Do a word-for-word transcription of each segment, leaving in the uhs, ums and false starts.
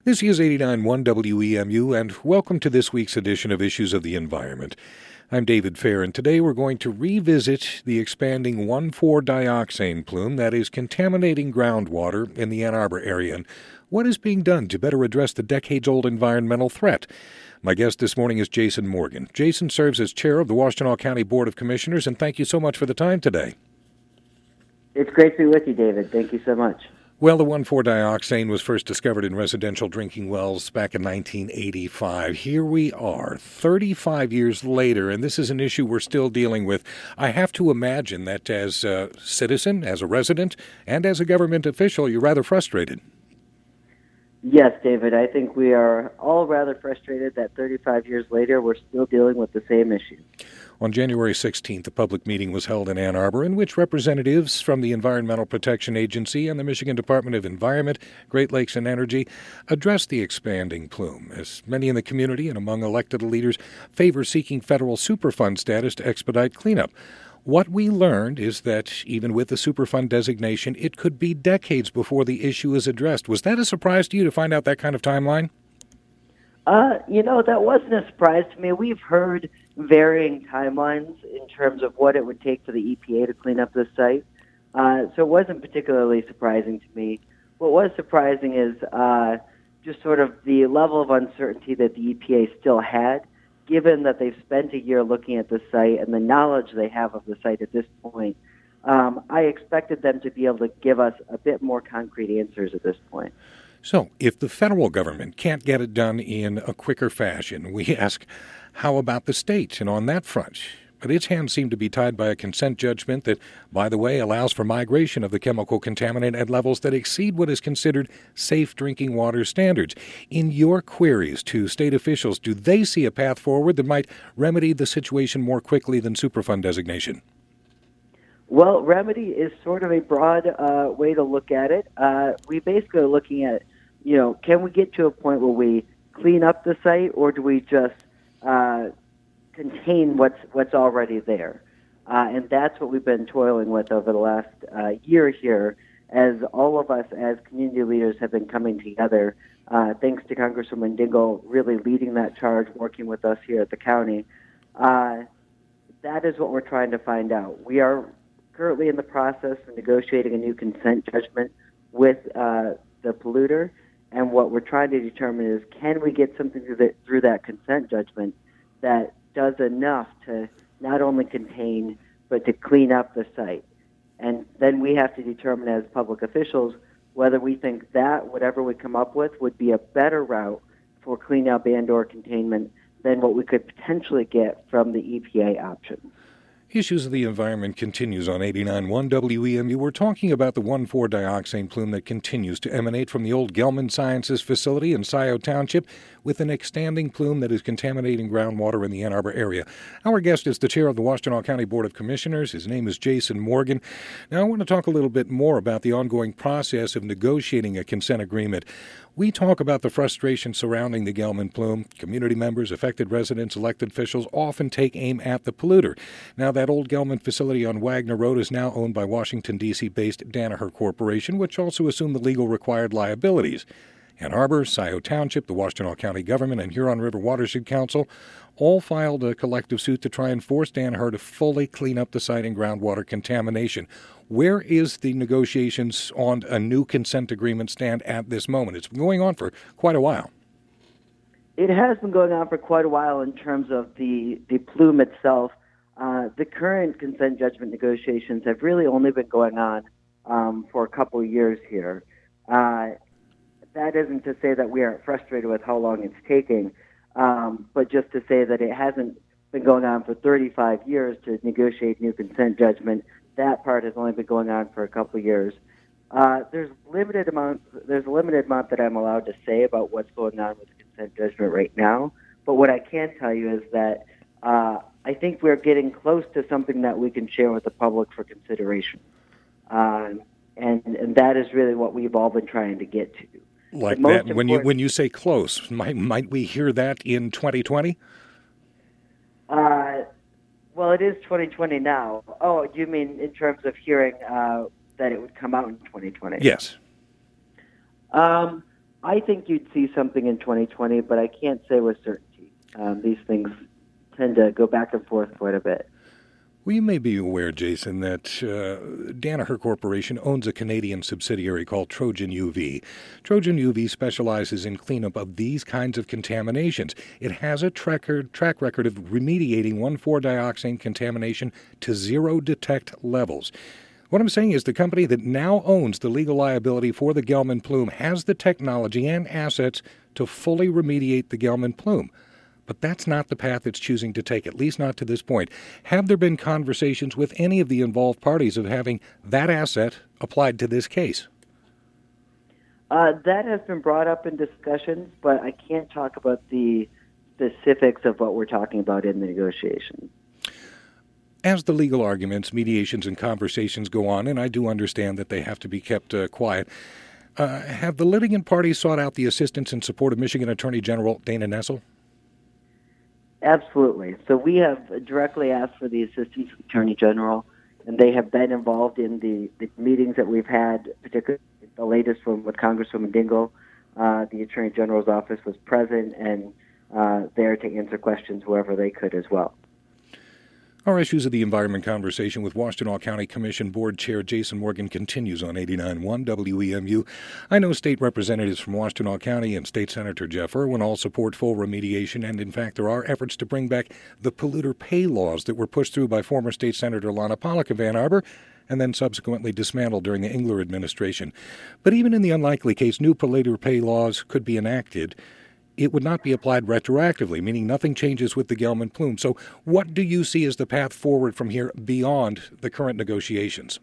This is eighty-nine point one W E M U, and welcome to this week's edition of Issues of the Environment. I'm David Fair, and today we're going to revisit the expanding one four dioxane plume that is contaminating groundwater in the Ann Arbor area, and what is being done to better address the decades-old environmental threat. My guest this morning is Jason Morgan. Jason serves as chair of the Washtenaw County Board of Commissioners, and thank you so much for the time today. It's great to be with you, David. Thank you so much. Well, the one four dioxane was first discovered in residential drinking wells back in nineteen eighty-five. Here we are, thirty-five years later, and this is an issue we're still dealing with. I have to imagine that as a citizen, as a resident, and as a government official, you're rather frustrated. Yes, David. I think we are all rather frustrated that thirty-five years later we're still dealing with the same issue. On January sixteenth, a public meeting was held in Ann Arbor in which representatives from the Environmental Protection Agency and the Michigan Department of Environment, Great Lakes and Energy addressed the expanding plume, as many in the community and among elected leaders favor seeking federal Superfund status to expedite cleanup. What we learned is that even with the Superfund designation, it could be decades before the issue is addressed. Was that a surprise to you to find out that kind of timeline? Uh, you know, that wasn't a surprise to me. We've heard varying timelines in terms of what it would take for the E P A to clean up the site. Uh, so it wasn't particularly surprising to me. What was surprising is uh, just sort of the level of uncertainty that the E P A still had, given that they've spent a year looking at the site and the knowledge they have of the site at this point. Um, I expected them to be able to give us a bit more concrete answers at this point. So, if the federal government can't get it done in a quicker fashion, we ask, how about the state and on that front? But its hands seem to be tied by a consent judgment that, by the way, allows for migration of the chemical contaminant at levels that exceed what is considered safe drinking water standards. In your queries to state officials, do they see a path forward that might remedy the situation more quickly than Superfund designation? Well, remedy is sort of a broad uh, way to look at it. Uh, we basically are looking at, you know, can we get to a point where we clean up the site, or do we just uh, contain what's what's already there? Uh, and that's what we've been toiling with over the last uh, year here, as all of us as community leaders have been coming together, uh, thanks to Congresswoman Dingell really leading that charge, working with us here at the county. Uh, that is what we're trying to find out. We are currently in the process of negotiating a new consent judgment with uh, the polluter, and what we're trying to determine is, can we get something through, the, through that consent judgment that does enough to not only contain but to clean up the site? And then we have to determine as public officials whether we think that whatever we come up with would be a better route for cleanup and or containment than what we could potentially get from the E P A option. Issues of the Environment continues on eighty-nine point one W E M U. We're talking about the one four dioxane plume that continues to emanate from the old Gelman Sciences facility in Scioto Township, with an expanding plume that is contaminating groundwater in the Ann Arbor area. Our guest is the chair of the Washtenaw County Board of Commissioners. His name is Jason Morgan. Now, I want to talk a little bit more about the ongoing process of negotiating a consent agreement. We talk about the frustration surrounding the Gelman plume. Community members, affected residents, elected officials often take aim at the polluter. Now, that old Gelman facility on Wagner Road is now owned by Washington, D C-based Danaher Corporation, which also assumed the legal required liabilities. Ann Arbor, Scioto Township, the Washtenaw County government, and Huron River Watershed Council all filed a collective suit to try and force Danaher to fully clean up the site and groundwater contamination. Where is the negotiations on a new consent agreement stand at this moment? It's been going on for quite a while. It has been going on for quite a while in terms of the, the plume itself. Uh, the current consent judgment negotiations have really only been going on um, for a couple of years here. Uh, that isn't to say that we aren't frustrated with how long it's taking, um, but just to say that it hasn't been going on for thirty-five years to negotiate new consent judgment. That part has only been going on for a couple of years. Uh, there's limited amount. There's a limited amount that I'm allowed to say about what's going on with the consent judgment right now. But what I can tell you is that uh, I think we're getting close to something that we can share with the public for consideration, uh, and and that is really what we've all been trying to get to. Like that. When you when you say close, might might we hear that in twenty twenty? Uh, well, it is twenty twenty now. Oh, you mean in terms of hearing uh, that it would come out in twenty twenty? Yes. Um, I think you'd see something in twenty twenty, but I can't say with certainty. Um, these things tend to go back and forth quite a bit. Well, you may be aware, Jason, that uh, Danaher Corporation owns a Canadian subsidiary called Trojan U V. Trojan U V specializes in cleanup of these kinds of contaminations. It has a track track record of remediating one four dioxane contamination to zero detect levels. What I'm saying is the company that now owns the legal liability for the Gelman plume has the technology and assets to fully remediate the Gelman plume. But that's not the path it's choosing to take, at least not to this point. Have there been conversations with any of the involved parties of having that asset applied to this case? Uh, that has been brought up in discussions, but I can't talk about the specifics of what we're talking about in the negotiations. As the legal arguments, mediations, and conversations go on, and I do understand that they have to be kept uh, quiet, uh, have the litigant parties sought out the assistance and support of Michigan Attorney General Dana Nessel? Absolutely. So we have directly asked for the assistance of the Attorney General, and they have been involved in the, the meetings that we've had, particularly the latest one with Congresswoman Dingell. Uh, the Attorney General's office was present and uh, there to answer questions wherever they could as well. Our Issues of the Environment conversation with Washtenaw County Commission Board Chair Jason Morgan continues on eighty-nine point one W E M U. I know state representatives from Washtenaw County and State Senator Jeff Irwin all support full remediation, and in fact there are efforts to bring back the polluter pay laws that were pushed through by former State Senator Lana Pollock of Ann Arbor and then subsequently dismantled during the Engler administration. But even in the unlikely case new polluter pay laws could be enacted, it would not be applied retroactively, meaning nothing changes with the Gelman plume. So what do you see as the path forward from here beyond the current negotiations?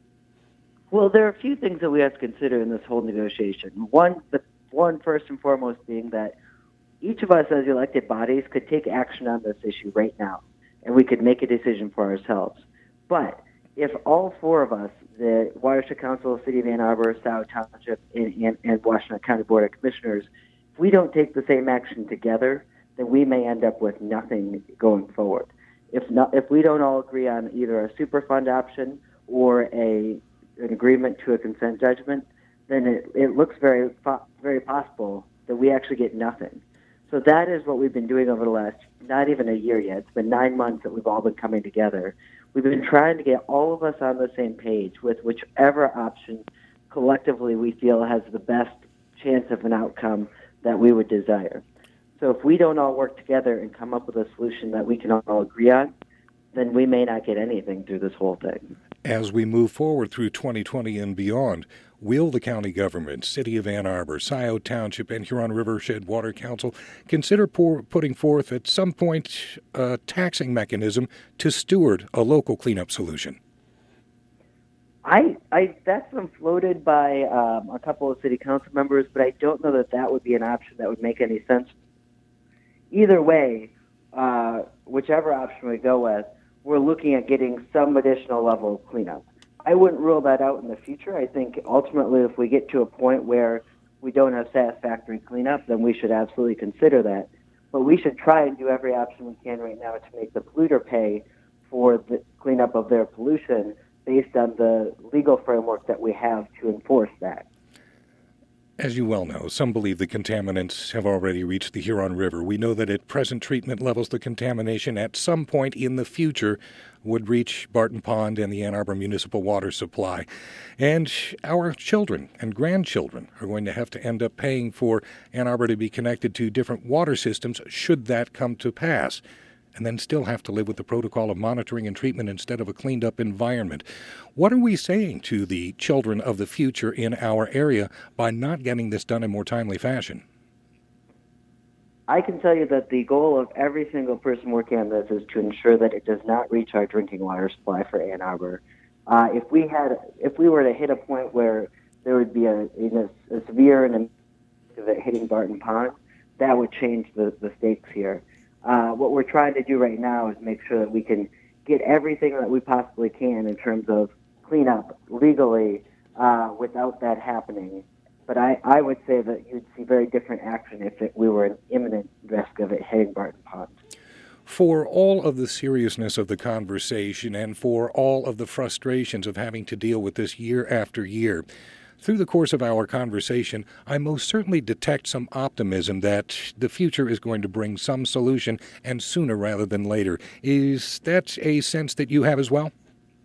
Well, there are a few things that we have to consider in this whole negotiation. One, the one first and foremost being that each of us as elected bodies could take action on this issue right now, and we could make a decision for ourselves. But if all four of us, the Watershed Council, City of Ann Arbor, Scioto Township, and, and, and Washtenaw County Board of Commissioners, if we don't take the same action together, then we may end up with nothing going forward. If not, if we don't all agree on either a Superfund option or a an agreement to a consent judgment, then it, it looks very very possible that we actually get nothing. So that is what we've been doing over the last, not even a year yet. It's been nine months that we've all been coming together. We've been trying to get all of us on the same page with whichever option collectively we feel has the best chance of an outcome that we would desire. So if we don't all work together and come up with a solution that we can all agree on, then we may not get anything through this whole thing. As we move forward through twenty twenty and beyond, will the county government, City of Ann Arbor, Scioto Township, and Huron Rivershed Water Council consider pour, putting forth at some point a taxing mechanism to steward a local cleanup solution? I, I, that's been floated by um, a couple of city council members, but I don't know that that would be an option that would make any sense. Either way, uh, whichever option we go with, we're looking at getting some additional level of cleanup. I wouldn't rule that out in the future. I think ultimately if we get to a point where we don't have satisfactory cleanup, then we should absolutely consider that. But we should try and do every option we can right now to make the polluter pay for the cleanup of their pollution based on the legal framework that we have to enforce that. As you well know, some believe the contaminants have already reached the Huron River. We know that at present treatment levels, the contamination at some point in the future would reach Barton Pond and the Ann Arbor Municipal Water Supply. And our children and grandchildren are going to have to end up paying for Ann Arbor to be connected to different water systems should that come to pass, and then still have to live with the protocol of monitoring and treatment instead of a cleaned-up environment. What are we saying to the children of the future in our area by not getting this done in more timely fashion? I can tell you that the goal of every single person working on this is to ensure that it does not reach our drinking water supply for Ann Arbor. Uh, if we had, if we were to hit a point where there would be a, a, a severe and of it hitting Barton Pond, that would change the, the stakes here. Uh, what we're trying to do right now is make sure that we can get everything that we possibly can in terms of cleanup legally uh, without that happening. But I, I would say that you'd see very different action if it, we were in imminent risk of it hitting Barton Pond. For all of the seriousness of the conversation and for all of the frustrations of having to deal with this year after year, Through the course of our conversation, I most certainly detect some optimism that the future is going to bring some solution, and sooner rather than later. Is that a sense that you have as well?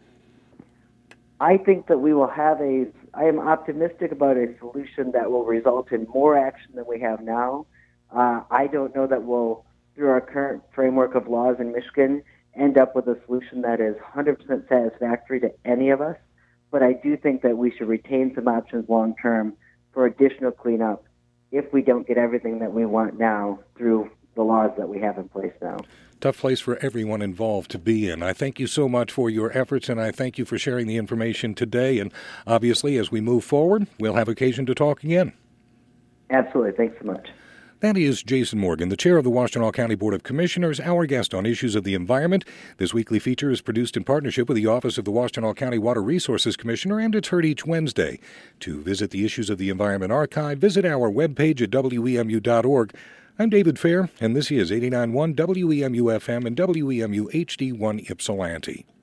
I think that we will have a, I am optimistic about a solution that will result in more action than we have now. Uh, I don't know that we'll, through our current framework of laws in Michigan, end up with a solution that is one hundred percent satisfactory to any of us. But I do think that we should retain some options long term for additional cleanup if we don't get everything that we want now through the laws that we have in place now. Tough place for everyone involved to be in. I thank you so much for your efforts, and I thank you for sharing the information today. And obviously, as we move forward, we'll have occasion to talk again. Absolutely. Thanks so much. That is Jason Morgan, the chair of the Washtenaw County Board of Commissioners, our guest on issues of the environment. This weekly feature is produced in partnership with the Office of the Washtenaw County Water Resources Commissioner, and it's heard each Wednesday. To visit the Issues of the Environment archive, visit our webpage at W E M U dot org. I'm David Fair, and this is eighty-nine point one W E M U F M and W E M U H D one Ypsilanti.